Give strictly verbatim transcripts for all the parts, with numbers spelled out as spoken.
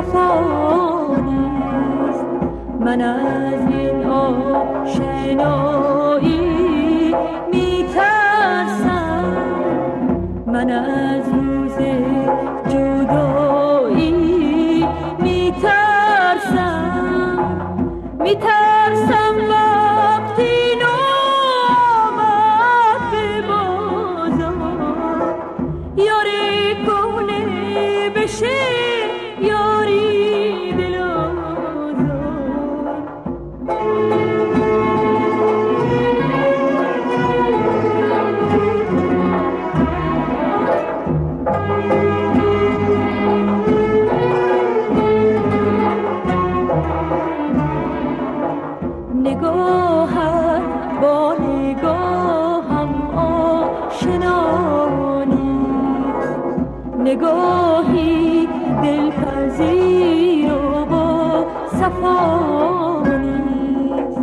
صفانیست. من از این آشنایی میترسم، من از روز جدایی میترسم، میترسم وقتی نامد به بازار یاری کنه بشه یاری دلازار. نگاهت با نگاهم آشنا نیست، نگاهی دلپذیر و با صفا نیست.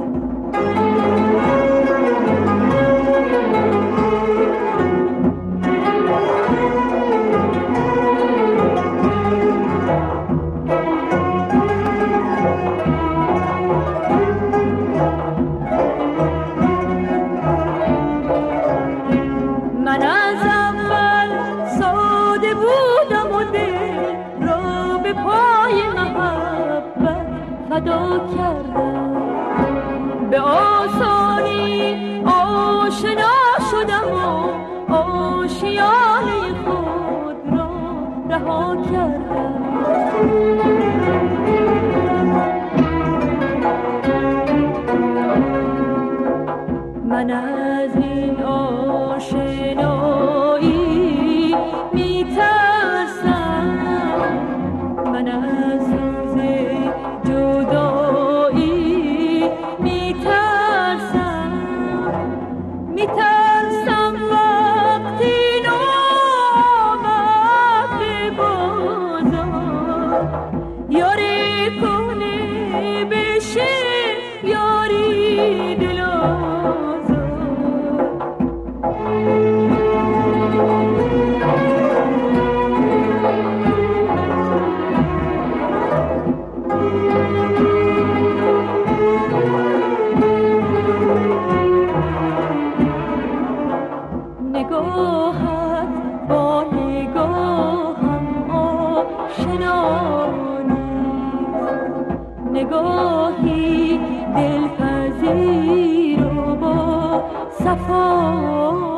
من از اول ساده بودم و دل را به پای محبت فدا کردم، به آسانی آشنا شدم و آشیانه خود را رها کردم. من از این آشنایی میترسم، من از روز جدایی میترسم، میترسم وقتی نامد به بازار یاری کنه بشه یاری دلازار. نگاهت با نگاهم آشنا نیست، نگاهی دلپذیر و با صفا